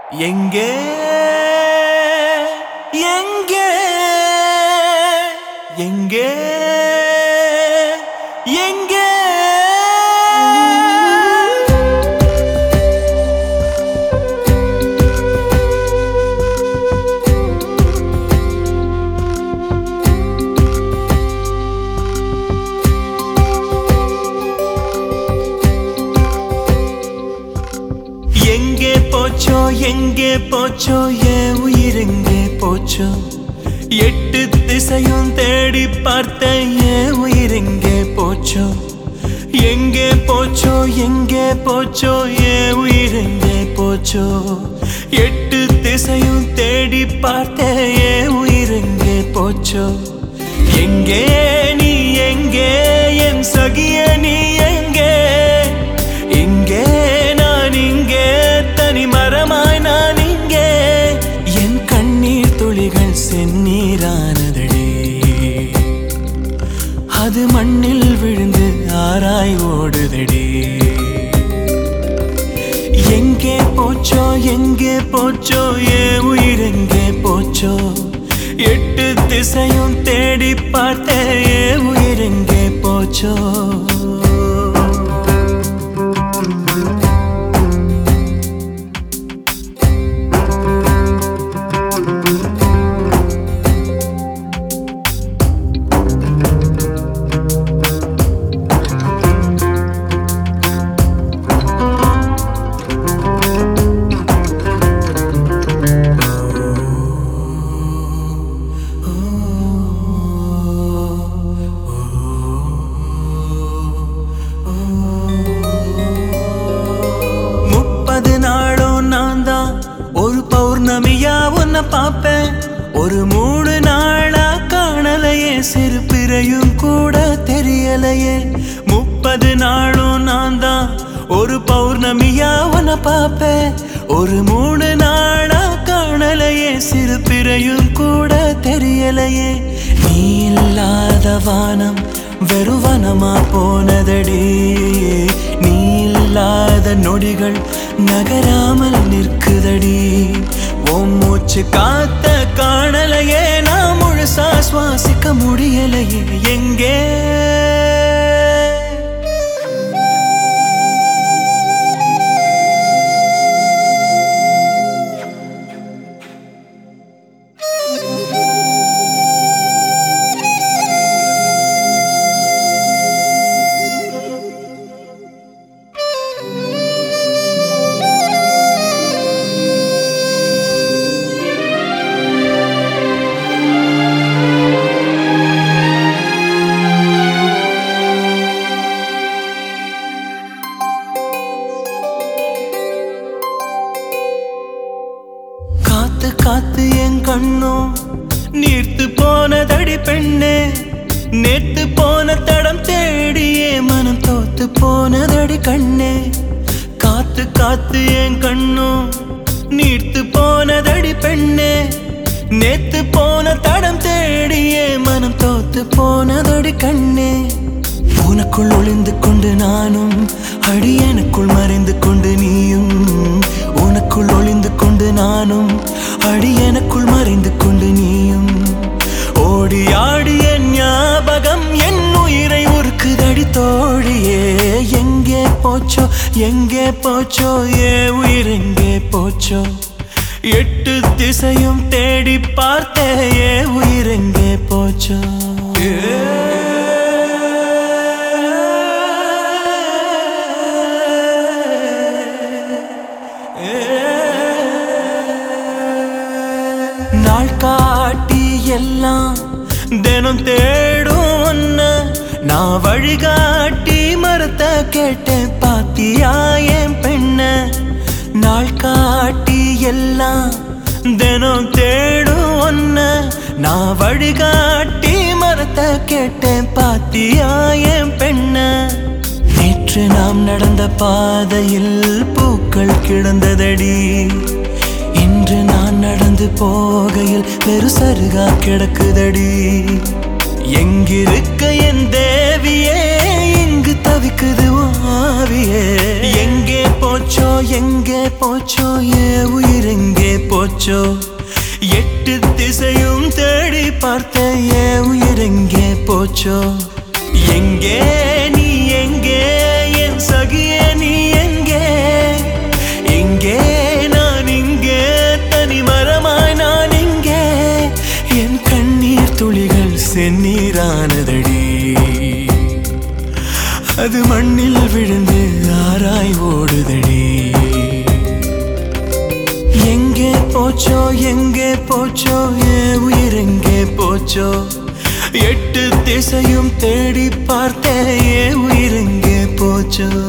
எங்கே எங்கே எங்கே எங்கே எங்கே போச்சோ என் உயிர் எங்கே போச்சோ எட்டு திசையும் தேடி பார்த்த என் உயிர் எங்கே போச்சோ எங்கே போச்சோ எங்கே போச்சோ என் உயிர் எங்கே போச்சோ எட்டு திசையும் தேடி பார்த்த என் உயிர் எங்கே போச்சோ எங்கே நீ எங்கே என் சகிய நீ எங்கே எங்கே நான் இங்கே தனி மரமாய் நான் இங்கே என் கண்ணீர் துளிகள் செந்நீரானதடே அது மண்ணில் விழுந்து ஆராய் ஓடுதடே எங்கே போச்சோ என் உயிர் எங்கே போச்சோ எட்டு திசையும் தேடி பார்த்த என் உயிர் எங்கே போச்சோ ஒரு பௌர்ணமியா உன்னை பாப்பேன் ஒரு 3 நாளா காணலையே சிறு பிறையும் கூட தெரியலையே 30 நாளும் நான் தான் ஒரு பௌர்ணமியா உன்னை பாப்பேன் ஒரு 3 நாளா காணலையே சிறு பிறையும் கூட தெரியலையே நீ இல்லாத வானம் வெறுவனமா போனதடி நீ இல்லாத நொடிகள் நகராமல் நிற்குதடி ஓம் மூச்சு காத்த காணலையே நான் முழுசா சுவாசிக்க முடியலையே எங்கே காத்து என் கண்ணோ நீர்த்து போனதடி பெண்ணே நேத்து போன தடம் தேடியே மனம் தோத்து போனதடி கண்ணே காத்து என் கண்ணோ நீர்த்து போனதடி பெண்ணே நேத்து போன தடம் தேடியே மனம் தோத்து போனதடி கண்ணே உனக்குள் ஒளிந்து கொண்டு நானும் அடி எனக்குள் மறைந்து கொண்டு நீயும் உனக்குள் ஒளிந்து கொண்டு நானும் அடி எனக்குள் மறைந்து கொண்டு நீயும் ஓடி ஆடி என் ஞாபகம் என் உயிரை உருக்குதடி தோழியே எங்கே போச்சோ என் உயிர் எங்கே போச்சோ எட்டு திசையும் தேடி பார்த்த என் உயிர் எங்கே போச்சோ நாள் காட்டி எல்லாம் தினம் தேடும் ஒன்ன நான் வழிகாட்டி மரத்த கேட்டேன் பாத்தியா என் பெண்ண நாள் காட்டி எல்லாம் தினம் தேடும் ஒன்ன நான் வழிகாட்டி மரத்த கேட்டேன் பாத்தியா என் பெண்ண நேற்று நாம் நடந்த பாதையில் பூக்கள் கிடந்ததடி இன்று நான் நடந்து போகையில் வெறு சருகா கிடக்குதடி எங்கிருக்க என் தேவியே எங்கு தவிக்குது ஆவியே எங்கே போச்சோ போச்சோ எங்கே போச்சோ என் உயிர் எங்கே போச்சோ எட்டு திசையும் தேடி பார்த்தேன் என் உயிர் எங்கே போச்சோ எங்கே நீ எங்கே என் சகியே நீ எங்கே எங்கே நான் இங்கே தனி மரமாய் நான் இங்கே என் கண்ணீர் துளிகள் செந்நீரானதடி அது மண்ணில் விழுந்து ஆராய் ஓடுதடி எங்கே போச்சோ எங்கே போச்சோ என் உயிர் எங்கே போச்சோ எட்டு திசையும் தேடி பார்த்தேன் என் உயிர் எங்கே போச்சோ